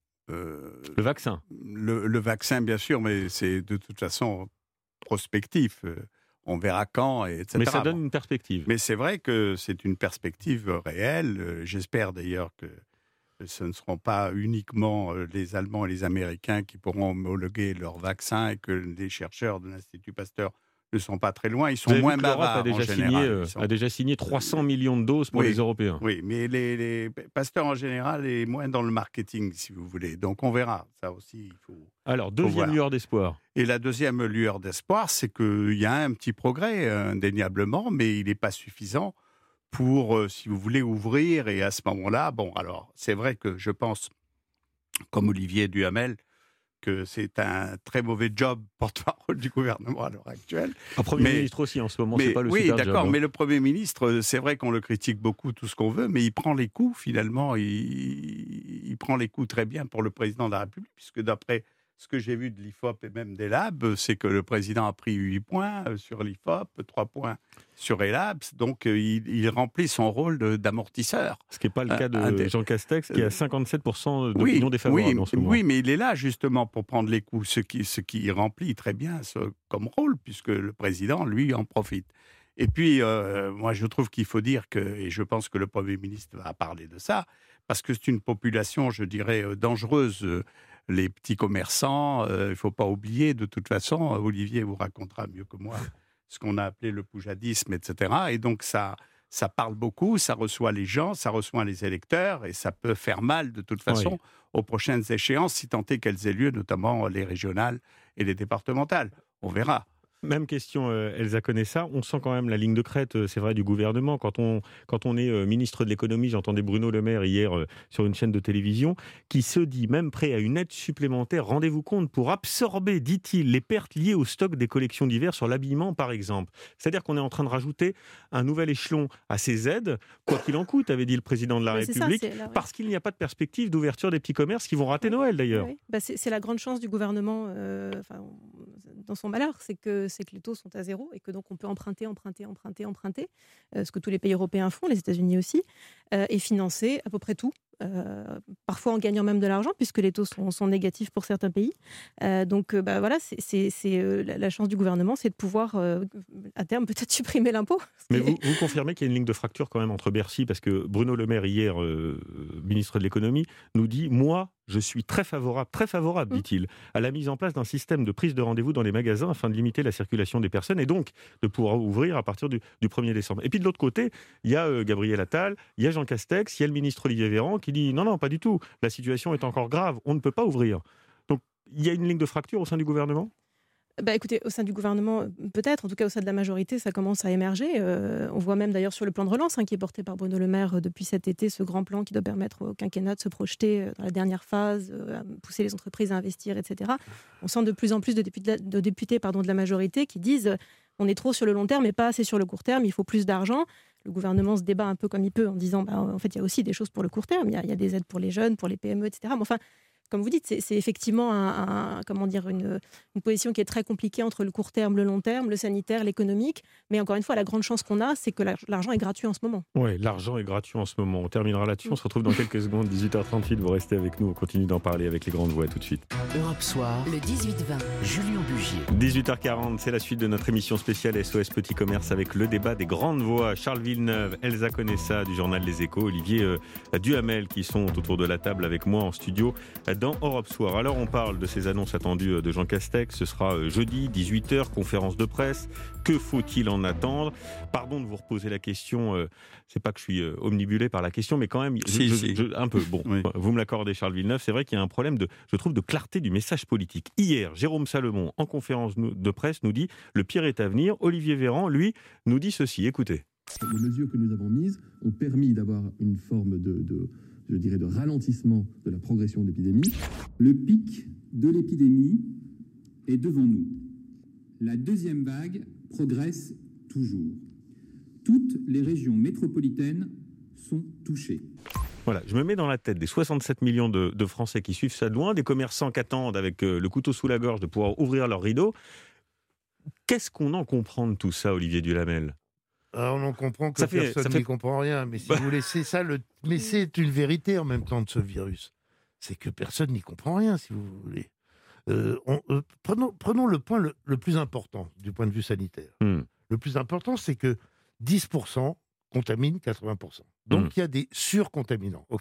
Le vaccin. Le vaccin, bien sûr, mais c'est de toute façon prospectif. On verra quand, etc. Mais ça donne une perspective. Mais c'est vrai que c'est une perspective réelle. J'espère d'ailleurs que ce ne seront pas uniquement les Allemands et les Américains qui pourront homologuer leur vaccin et que les chercheurs de l'Institut Pasteur ne sont pas très loin, ils sont moins bavards en général. A déjà signé 300 millions de doses pour les Européens. Oui, mais les Pasteur en général est moins dans le marketing, si vous voulez. Donc on verra, ça aussi, il faut... Alors, deuxième lueur d'espoir. Et la deuxième lueur d'espoir, c'est qu'il y a un petit progrès, indéniablement, mais il n'est pas suffisant pour, si vous voulez, ouvrir. Et à ce moment-là, bon, alors, c'est vrai que je pense, comme Olivier Duhamel, que c'est un très mauvais job porte-parole du gouvernement à l'heure actuelle. Le Premier ministre aussi, en ce moment, c'est pas le super job. Oui, d'accord, mais le Premier ministre, c'est vrai qu'on le critique beaucoup, tout ce qu'on veut, mais il prend les coups, finalement. Il prend les coups très bien pour le président de la République, puisque d'après ce que j'ai vu de l'IFOP et même d'Elab, c'est que le président a pris 8 points sur l'IFOP, 3 points sur Elab, donc il remplit son rôle d'amortisseur. Ce qui n'est pas le cas de Jean Castex, qui a 57% d'opinion défavorable en ce moment. Oui, mais il est là justement pour prendre les coups, ce qui remplit très bien comme rôle, puisque le président, lui, en profite. Et puis, moi, je trouve qu'il faut dire et je pense que le Premier ministre va parler de ça, parce que c'est une population, je dirais, dangereuse. Les petits commerçants, il ne faut pas oublier, de toute façon, Olivier vous racontera mieux que moi ce qu'on a appelé le poujadisme, etc. Et donc, ça parle beaucoup, ça reçoit les gens, ça reçoit les électeurs, et ça peut faire mal, de toute façon, aux prochaines échéances, si tant est qu'elles aient lieu, notamment les régionales et les départementales. On verra. Même question, Elsa connaît ça. On sent quand même la ligne de crête, c'est vrai, du gouvernement. Quand on est ministre de l'économie, j'entendais Bruno Le Maire hier sur une chaîne de télévision, qui se dit même prêt à une aide supplémentaire, rendez-vous compte, pour absorber, dit-il, les pertes liées au stock des collections d'hiver sur l'habillement, par exemple. C'est-à-dire qu'on est en train de rajouter un nouvel échelon à ces aides, quoi qu'il en coûte, avait dit le président de la République, parce qu'il n'y a pas de perspective d'ouverture des petits commerces qui vont rater Noël, d'ailleurs. Oui. C'est la grande chance du gouvernement, dans son malheur, c'est que les taux sont à zéro et que donc on peut emprunter, ce que tous les pays européens font, les États-Unis aussi, et financer à peu près tout. Parfois en gagnant même de l'argent puisque les taux sont négatifs pour certains pays. Voilà, c'est la chance du gouvernement, c'est de pouvoir à terme peut-être supprimer l'impôt. Mais vous confirmez qu'il y a une ligne de fracture quand même entre Bercy, parce que Bruno Le Maire hier, ministre de l'économie, nous dit « Moi, je suis très favorable, dit-il, à la mise en place d'un système de prise de rendez-vous dans les magasins afin de limiter la circulation des personnes et donc de pouvoir ouvrir à partir du 1er décembre. » Et puis de l'autre côté, il y a Gabriel Attal, il y a Jean Castex, il y a le ministre Olivier Véran qui dit « Non, pas du tout, la situation est encore grave, on ne peut pas ouvrir. » Donc il y a une ligne de fracture au sein du gouvernement ? Écoutez, au sein du gouvernement, peut-être, en tout cas au sein de la majorité, ça commence à émerger. On voit même d'ailleurs sur le plan de relance qui est porté par Bruno Le Maire depuis cet été, ce grand plan qui doit permettre au quinquennat de se projeter dans la dernière phase, à pousser les entreprises à investir, etc. On sent de plus en plus de députés de la majorité qui disent on est trop sur le long terme et pas assez sur le court terme, il faut plus d'argent. Le gouvernement se débat un peu comme il peut en disant en fait, il y a aussi des choses pour le court terme, il y a des aides pour les jeunes, pour les PME, etc. Mais enfin, comme vous dites, c'est effectivement une position qui est très compliquée entre le court terme, le long terme, le sanitaire, l'économique. Mais encore une fois, la grande chance qu'on a, c'est que l'argent est gratuit en ce moment. Oui, l'argent est gratuit en ce moment. On terminera là-dessus. On se retrouve dans quelques secondes, 18h38. Vous restez avec nous. On continue d'en parler avec les grandes voix tout de suite. Europe Soir, le 18-20, Julien Bugier. 18h40, c'est la suite de notre émission spéciale SOS Petit Commerce avec le débat des grandes voix. Charles Villeneuve, Elsa Conessa du journal Les Échos, Olivier Duhamel qui sont autour de la table avec moi en studio dans Europe Soir. Alors on parle de ces annonces attendues de Jean Castex. Ce sera jeudi, 18h, conférence de presse. Que faut-il en attendre ? Pardon de vous reposer la question. C'est pas que je suis omnibulé par la question, mais quand même, un peu. Bon, oui. Vous me l'accordez, Charles Villeneuve. C'est vrai qu'il y a un problème je trouve, de clarté du message politique. Hier, Jérôme Salomon, en conférence de presse, nous dit « Le pire est à venir ». Olivier Véran, lui, nous dit ceci. Écoutez. Les mesures que nous avons mises ont permis d'avoir une forme de ralentissement de la progression de l'épidémie. Le pic de l'épidémie est devant nous. La deuxième vague progresse toujours. Toutes les régions métropolitaines sont touchées. Voilà, je me mets dans la tête des 67 millions de Français qui suivent ça de loin, des commerçants qui attendent avec le couteau sous la gorge de pouvoir ouvrir leurs rideaux. Qu'est-ce qu'on en comprend de tout ça, Olivier Duhamel ? On en comprend que personne n'y comprend rien, mais si vous laissez ça, mais c'est une vérité en même temps de ce virus. C'est que personne n'y comprend rien, si vous voulez. Prenons le point le plus important du point de vue sanitaire. Le plus important, c'est que 10% contaminent 80%. Donc il y a des surcontaminants, ok ?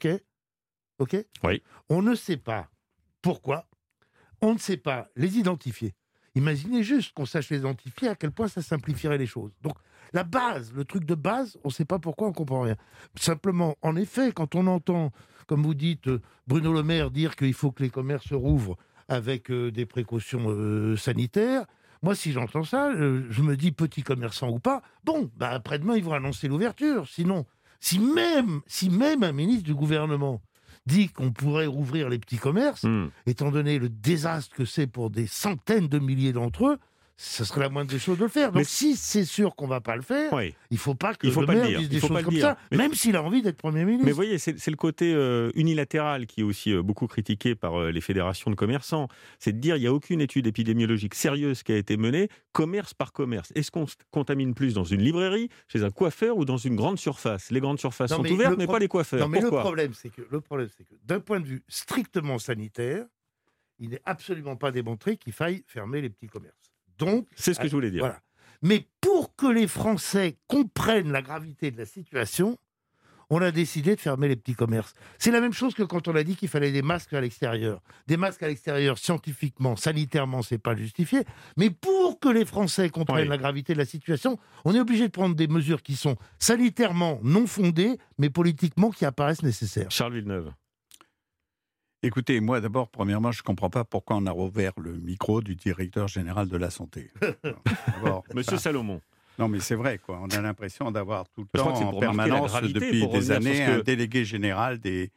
Oui. On ne sait pas pourquoi, on ne sait pas les identifier. Imaginez juste qu'on sache les identifier, à quel point ça simplifierait les choses. Donc, la base, le truc de base, on ne sait pas pourquoi, on ne comprend rien. Simplement, en effet, quand on entend, comme vous dites, Bruno Le Maire dire qu'il faut que les commerces rouvrent avec des précautions sanitaires, moi, si j'entends ça, je me dis, petit commerçant ou pas, après-demain, ils vont annoncer l'ouverture. Sinon, si même un ministre du gouvernement dit qu'on pourrait rouvrir les petits commerces, étant donné le désastre que c'est pour des centaines de milliers d'entre eux, ce serait la moindre des choses de le faire. Donc si c'est sûr qu'on ne va pas le faire, il ne faut pas que le maire dise des choses comme ça, même s'il a envie d'être Premier ministre. Mais vous voyez, c'est le côté unilatéral qui est aussi beaucoup critiqué par les fédérations de commerçants. C'est de dire qu'il n'y a aucune étude épidémiologique sérieuse qui a été menée, commerce par commerce. Est-ce qu'on se contamine plus dans une librairie, chez un coiffeur ou dans une grande surface? Les grandes surfaces sont ouvertes, mais pas les coiffeurs. Non, mais Pourquoi? le problème, c'est que d'un point de vue strictement sanitaire, il n'est absolument pas démontré qu'il faille fermer les petits commerces. Donc, c'est ce que je voulais dire. Voilà. Mais pour que les Français comprennent la gravité de la situation, on a décidé de fermer les petits commerces. C'est la même chose que quand on a dit qu'il fallait des masques à l'extérieur. Des masques à l'extérieur, scientifiquement, sanitairement, c'est pas justifié. Mais pour que les Français comprennent la gravité de la situation, on est obligé de prendre des mesures qui sont sanitairement non fondées, mais politiquement qui apparaissent nécessaires. Charles Villeneuve. Écoutez, moi d'abord, premièrement, je ne comprends pas pourquoi on a rouvert le micro du directeur général de la santé. Monsieur Salomon. Non, mais c'est vrai, quoi. On a l'impression d'avoir tout le temps, en permanence, depuis des années, un délégué général des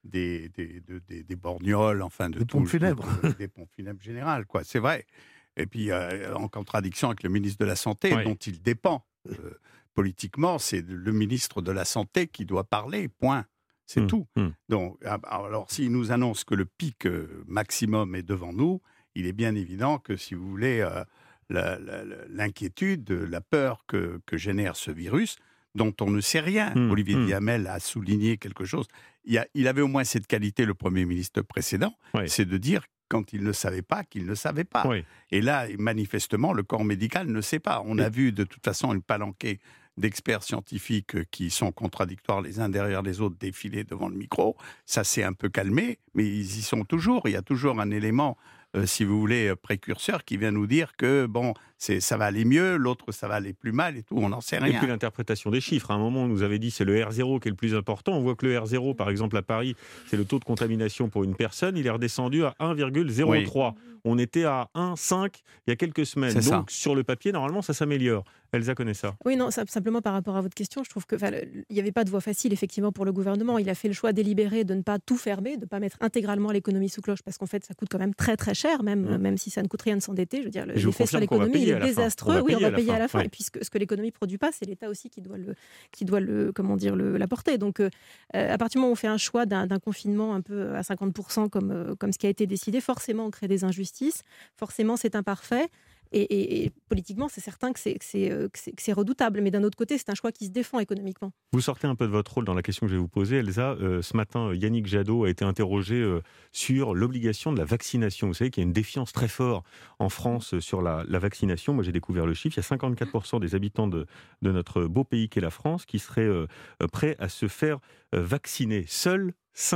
borgnoles, enfin de des pompes funèbres. Des pompes funèbres générales, quoi. C'est vrai. Et puis, en contradiction avec le ministre de la Santé, dont il dépend. Politiquement, c'est le ministre de la Santé qui doit parler, point. C'est tout. Donc, alors, s'il nous annonce que le pic maximum est devant nous, il est bien évident que, si vous voulez, l'inquiétude, la peur que génère ce virus, dont on ne sait rien. Olivier Duhamel a souligné quelque chose. Il avait au moins cette qualité, le Premier ministre précédent, c'est de dire quand il ne savait pas qu'il ne savait pas. Et là, manifestement, le corps médical ne sait pas. On a vu de toute façon une palanquée d'experts scientifiques qui sont contradictoires les uns derrière les autres défiler devant le micro. Ça s'est un peu calmé, mais ils y sont toujours. Il y a toujours un élément, si vous voulez, précurseur qui vient nous dire que, bon, ça va aller mieux, l'autre, ça va aller plus mal et tout, on n'en sait rien. Et puis l'interprétation des chiffres. À un moment, on nous avait dit c'est le R0 qui est le plus important. On voit que le R0, par exemple, à Paris, c'est le taux de contamination pour une personne. Il est redescendu à 1,03. On était à 1,5 il y a quelques semaines. Donc, sur le papier, normalement, ça s'améliore. Elsa connaît ça. Oui, non, simplement par rapport à votre question, je trouve qu'il n'y avait pas de voie facile, effectivement, pour le gouvernement. Il a fait le choix délibéré de ne pas tout fermer, de ne pas mettre intégralement l'économie sous cloche, parce qu'en fait, ça coûte quand même très, très cher, même si ça ne coûte rien de s'endetter. Je veux dire, l'effet sur l'économie est désastreux. Oui, on va payer à la fin. Et puis, ce que l'économie ne produit pas, c'est l'État aussi qui doit l'apporter. Donc, à partir du moment où on fait un choix d'un confinement un peu à 50%, comme ce qui a été décidé, forcément, on crée des injustices. Forcément, c'est imparfait. Et politiquement, c'est certain que c'est redoutable. Mais d'un autre côté, c'est un choix qui se défend économiquement. Vous sortez un peu de votre rôle dans la question que je vais vous poser, Elsa. Ce matin, Yannick Jadot a été interrogé sur l'obligation de la vaccination. Vous savez qu'il y a une défiance très forte en France sur la vaccination. Moi, j'ai découvert le chiffre. Il y a 54% des habitants de notre beau pays qu'est la France qui seraient prêts à se faire vacciner. Seuls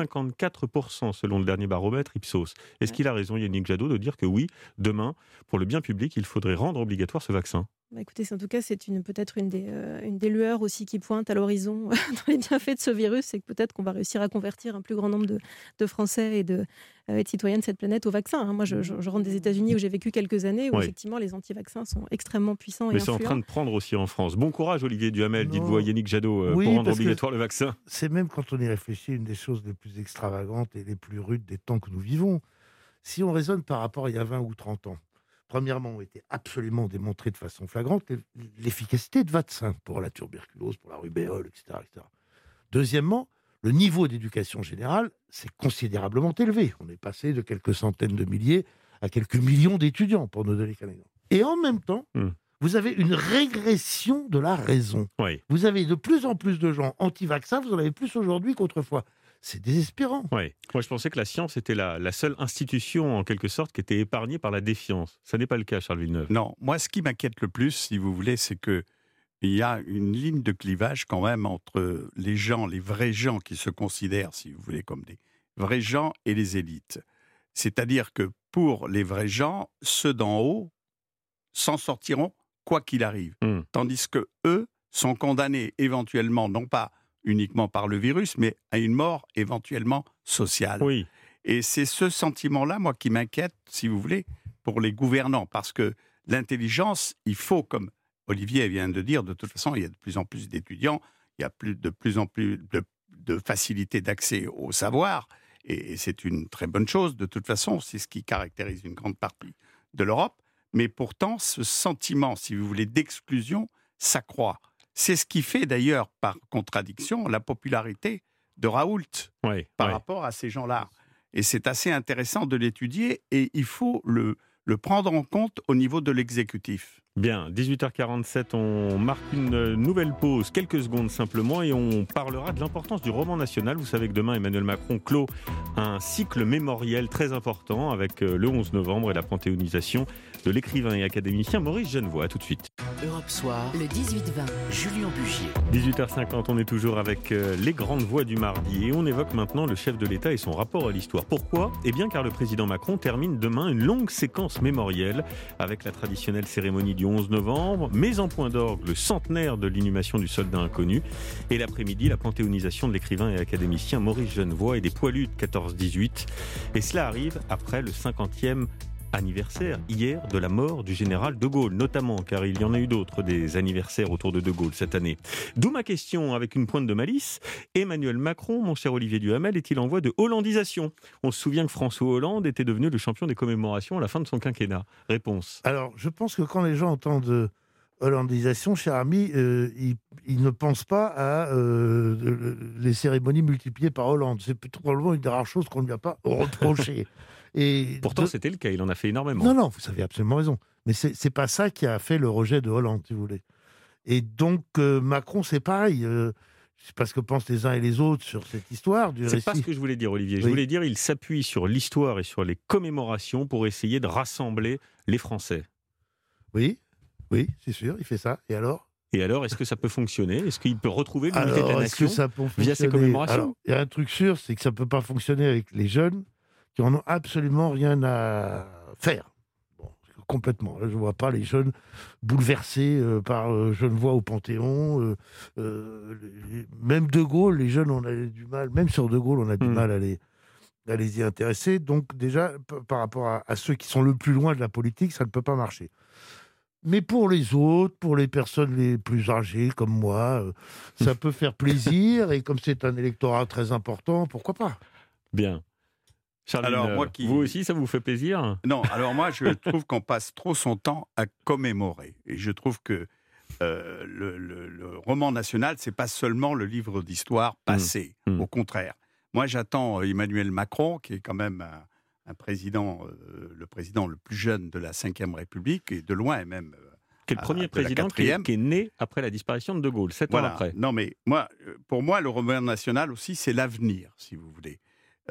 54% selon le dernier baromètre Ipsos. Est-ce qu'il a raison, Yannick Jadot, de dire que oui, demain, pour le bien public, il faudrait rendre obligatoire ce vaccin? Écoutez, en tout cas, c'est peut-être une des lueurs aussi qui pointe à l'horizon dans les bienfaits de ce virus, c'est que peut-être qu'on va réussir à convertir un plus grand nombre de Français et de citoyens de cette planète au vaccin. Moi, je rentre des États-Unis où j'ai vécu quelques années, où effectivement les anti-vaccins sont extrêmement puissants et influents. Mais c'est en train de prendre aussi en France. Bon courage, Olivier Duhamel, dites-vous à Yannick Jadot, pour rendre obligatoire le vaccin. C'est même, quand on y réfléchit, une des choses les plus extravagantes et les plus rudes des temps que nous vivons. Si on raisonne par rapport à il y a 20 ou 30 ans, premièrement, ont été absolument démontrées de façon flagrante l'efficacité de vaccins pour la tuberculose, pour la rubéole, etc., etc. Deuxièmement, le niveau d'éducation générale s'est considérablement élevé. On est passé de quelques centaines de milliers à quelques millions d'étudiants, pour ne donner qu'un exemple. Et en même temps, vous avez une régression de la raison. Vous avez de plus en plus de gens anti-vaccins, vous en avez plus aujourd'hui qu'autrefois. C'est désespérant. Moi, je pensais que la science était la seule institution, en quelque sorte, qui était épargnée par la défiance. Ça n'est pas le cas, Charles Villeneuve. Non, moi, ce qui m'inquiète le plus, si vous voulez, c'est qu'il y a une ligne de clivage quand même entre les gens, les vrais gens qui se considèrent, si vous voulez, comme des vrais gens et les élites. C'est-à-dire que pour les vrais gens, ceux d'en haut s'en sortiront quoi qu'il arrive. Tandis que eux sont condamnés éventuellement, non pas uniquement par le virus, mais à une mort éventuellement sociale. Et c'est ce sentiment-là, moi, qui m'inquiète, si vous voulez, pour les gouvernants. Parce que l'intelligence, il faut, comme Olivier vient de dire, de toute façon, il y a de plus en plus d'étudiants, il y a de plus en plus de facilité d'accès au savoir, et c'est une très bonne chose, de toute façon, c'est ce qui caractérise une grande partie de l'Europe. mais pourtant, ce sentiment, si vous voulez, d'exclusion s'accroît. C'est ce qui fait d'ailleurs, par contradiction, la popularité de Raoult par rapport à ces gens-là. Et c'est assez intéressant de l'étudier et il faut le prendre en compte au niveau de l'exécutif. Bien, 18h47, on marque une nouvelle pause, quelques secondes simplement, et on parlera de l'importance du roman national. Vous savez que demain, Emmanuel Macron clôt un cycle mémoriel très important avec le 11 novembre et la panthéonisation de l'écrivain et académicien Maurice Genevoix. À tout de suite. Europe Soir, le 18-20, Julien Bugier. 18h50, on est toujours avec les grandes voix du mardi et on évoque maintenant le chef de l'État et son rapport à l'histoire. Pourquoi ? Eh bien car le président Macron termine demain une longue séquence mémorielle avec la traditionnelle cérémonie du 11 novembre, mais en point d'orgue le centenaire de l'inhumation du soldat inconnu et l'après-midi la panthéonisation de l'écrivain et académicien Maurice Genevoix et des poilus de 14-18. Et cela arrive après le 50e anniversaire hier de la mort du général de Gaulle, notamment car il y en a eu d'autres des anniversaires autour de Gaulle cette année. D'où ma question avec une pointe de malice. Emmanuel Macron, mon cher Olivier Duhamel, est-il en voie de hollandisation ? On se souvient que François Hollande était devenu le champion des commémorations à la fin de son quinquennat. Réponse. Alors, je pense que quand les gens entendent hollandisation, cher ami, ils ne pensent pas à les cérémonies multipliées par Hollande. C'est probablement une des rares choses qu'on ne lui a pas reproché. Et pourtant, c'était le cas, il en a fait énormément. Non, vous avez absolument raison. Mais c'est pas ça qui a fait le rejet de Hollande, si vous voulez. Et donc, Macron, c'est pareil. Je sais pas ce que pensent les uns et les autres sur cette histoire du récit. C'est pas ce que je voulais dire, Olivier. Je voulais dire il s'appuie sur l'histoire et sur les commémorations pour essayer de rassembler les Français. Oui, c'est sûr, il fait ça. Et alors, est-ce que ça peut fonctionner ? Est-ce qu'il peut retrouver l'unité de la nation via ces commémorations ? Il y a un truc sûr, c'est que ça peut pas fonctionner avec les jeunes qui en ont absolument rien à faire. Bon, complètement. Je ne vois pas les jeunes bouleversés par Genevoix au Panthéon. Même De Gaulle, les jeunes, on a du mal, même sur De Gaulle, on a du mal à les y intéresser. Donc déjà, par rapport à ceux qui sont le plus loin de la politique, ça ne peut pas marcher. Mais pour les autres, pour les personnes les plus âgées comme moi, ça peut faire plaisir. Et comme c'est un électorat très important, pourquoi pas ? Bien. Charline, vous aussi, ça vous fait plaisir ? Non, alors moi, je trouve qu'on passe trop son temps à commémorer. Et je trouve que le roman national, c'est pas seulement le livre d'histoire passé. Au contraire. Moi, j'attends Emmanuel Macron, qui est quand même un président, le président le plus jeune de la Ve République, et de loin même. Qui est le premier président qui est né après la disparition de De Gaulle, 7 ans après. Non, mais pour moi, le roman national aussi, c'est l'avenir, si vous voulez.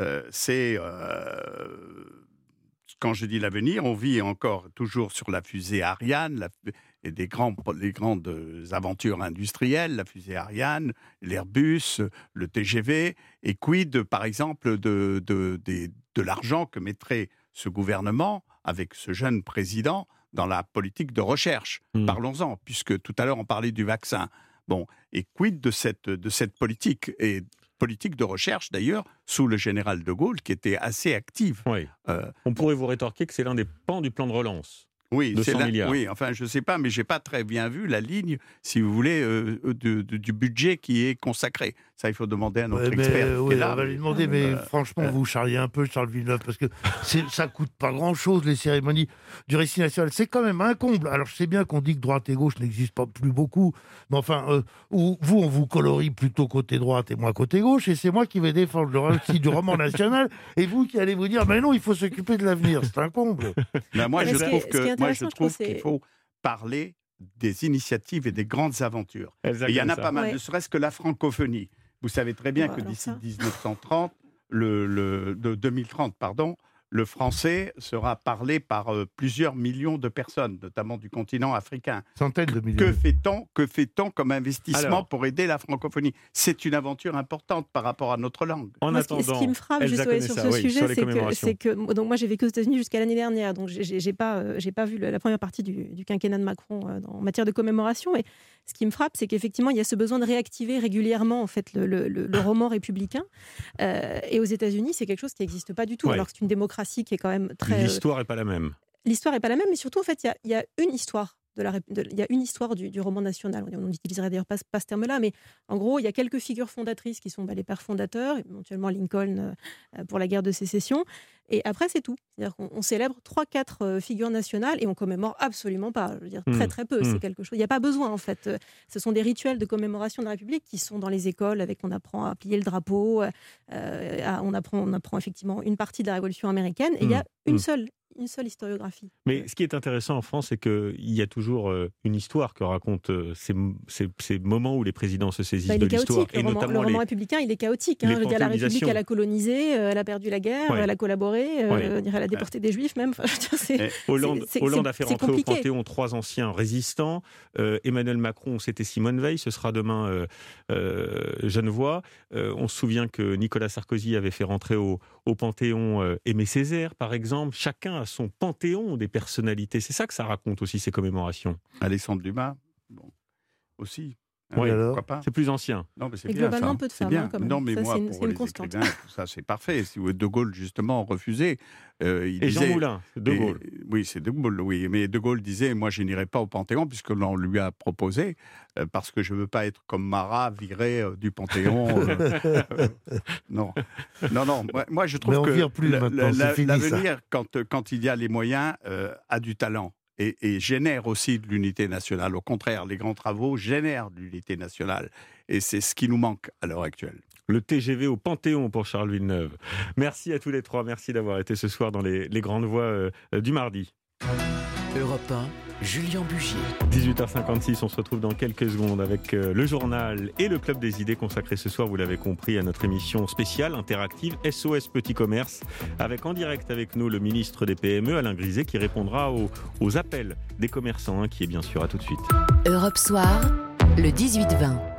Quand je dis l'avenir, on vit encore toujours sur la fusée Ariane et les grandes aventures industrielles, la fusée Ariane, l'Airbus, le TGV, et quid, par exemple, de l'argent que mettrait ce gouvernement avec ce jeune président dans la politique de recherche. Parlons-en, puisque tout à l'heure on parlait du vaccin. Bon, et quid de cette politique et politique de recherche, d'ailleurs, sous le général de Gaulle, qui était assez active. Oui. On pourrait vous rétorquer que c'est l'un des pans du plan de relance. Oui, de 100 milliards. Oui, enfin, je ne sais pas, mais je n'ai pas très bien vu la ligne, si vous voulez, du budget qui est consacré. Ça, il faut demander à notre expert. Oui, on va lui demander, mais franchement, vous charriez un peu Charles Villeneuve, parce que ça ne coûte pas grand-chose, les cérémonies du récit national. C'est quand même un comble. Alors, je sais bien qu'on dit que droite et gauche n'existent pas plus beaucoup, mais enfin, vous, on vous colorie plutôt côté droite et moi côté gauche, et c'est moi qui vais défendre le récit du roman national, et vous qui allez vous dire, mais non, il faut s'occuper de l'avenir. C'est un comble. Ben, moi, je trouve qu'il faut parler des initiatives et des grandes aventures. Et il y en a pas mal, ne serait-ce que la francophonie. Vous savez très bien que d'ici 1930, 2030, le français sera parlé par plusieurs millions de personnes, notamment du continent africain. Centaines de millions. Que fait-on comme investissement pour aider la francophonie ? C'est une aventure importante par rapport à notre langue. Ce qui me frappe sur ce sujet, c'est que donc moi j'ai vécu aux États-Unis jusqu'à l'année dernière, donc j'ai pas vu la première partie du quinquennat de Macron en matière de commémoration. Et ce qui me frappe, c'est qu'effectivement il y a ce besoin de réactiver régulièrement en fait le roman républicain. Et aux États-Unis, c'est quelque chose qui n'existe pas du tout, alors que c'est une démocratie qui est quand même très... L'histoire n'est pas la même. L'histoire n'est pas la même, mais surtout, en fait, il y a une histoire il y a une histoire du roman national. On n'utiliserait d'ailleurs pas ce terme-là, mais en gros, il y a quelques figures fondatrices qui sont les pères fondateurs, éventuellement Lincoln pour la guerre de sécession. Et après, c'est tout. C'est-à-dire qu'on célèbre 3-4 figures nationales et on commémore absolument pas. Je veux dire, très très peu. C'est quelque chose. Il n'y a pas besoin, en fait. Ce sont des rituels de commémoration de la République qui sont dans les écoles, avec on apprend à plier le drapeau, on apprend effectivement une partie de la Révolution américaine. Et il y a une seule historiographie. Mais ce qui est intéressant en France, c'est qu'il y a toujours une histoire que racontent ces moments où les présidents se saisissent de l'histoire. Et le roman républicain, il est chaotique. Hein. La République, elle a colonisé, elle a perdu la guerre, elle a collaboré, elle a déporté des Juifs même. Hollande a fait rentrer au Panthéon 3 anciens résistants. Emmanuel Macron, c'était Simone Veil. Ce sera demain Genevois. On se souvient que Nicolas Sarkozy avait fait rentrer au Panthéon Aimé Césaire, par exemple. Chacun a son panthéon des personnalités. C'est ça que ça raconte aussi, ces commémorations. Alexandre Dumas, aussi. Oui, c'est plus ancien. Non, mais c'est et bien, globalement, ça. peu de femmes. Bien. Quand même. Non, mais ça, moi, c'est pour une les constante. écrivains, tout ça, c'est parfait. Si De Gaulle, justement, refusait. Et Jean Moulin, De Gaulle. Oui, c'est De Gaulle, oui. Mais De Gaulle disait, moi, je n'irai pas au Panthéon, puisque l'on lui a proposé, parce que je ne veux pas être comme Marat, viré du Panthéon. Non. Moi, je trouve que l'avenir, quand il y a les moyens, a du talent. Et génère aussi de l'unité nationale. Au contraire, les grands travaux génèrent de l'unité nationale. Et c'est ce qui nous manque à l'heure actuelle. Le TGV au Panthéon pour Charles Villeneuve. Merci à tous les trois. Merci d'avoir été ce soir dans les grandes voix du mardi. Europe 1, Julien Bugier. 18h56, on se retrouve dans quelques secondes avec le journal et le Club des idées consacré ce soir, vous l'avez compris, à notre émission spéciale interactive SOS Petit Commerce, avec en direct avec nous le ministre des PME, Alain Griset, qui répondra aux appels des commerçants, qui est bien sûr à tout de suite. Europe Soir, le 18-20.